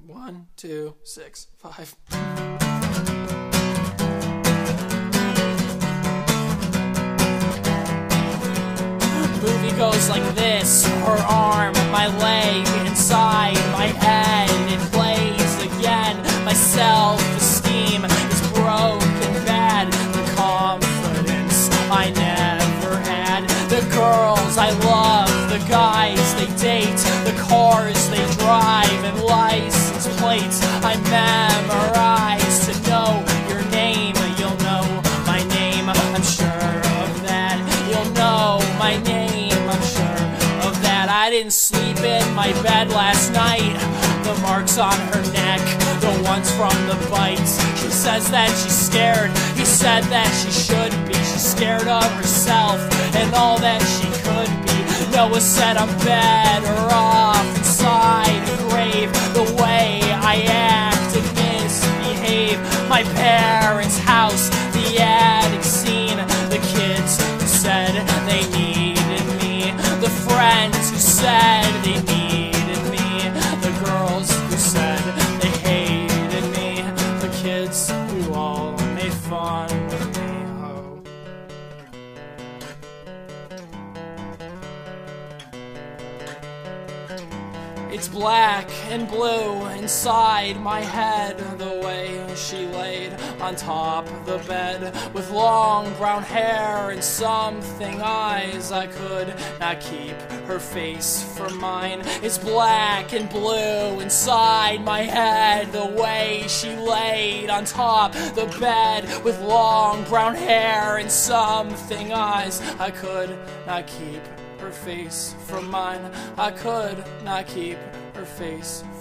1, 2, 6, 5. Movie goes like this: her arm, my leg, inside my head. It plays again. My self-esteem is broken bad. The confidence I never had. The girls I love, the guys they date, the cars they drive, and license plates I memorize. To know your name, you'll know my name. I'm sure of that. You'll know my name. I'm sure of that. I didn't sleep in my bed last night. The marks on her neck, the ones from the bites. She says that she's scared. He said that she should be. She's scared of herself and all that she could be. Noah said I'm better off inside a grave. The way I act and misbehave. My parents' house, the attic scene. The kids who said they needed me. The friends who said they needed me. The girls who said they hated me. The kids who all made fun of me. Oh. It's black and blue inside my head. The way she laid on top of the bed, with long brown hair and something eyes. I could not keep her face from mine. It's black and blue inside my head. The way she laid on top the bed, with long brown hair and something eyes. I could not keep her face from mine. I could not keep her face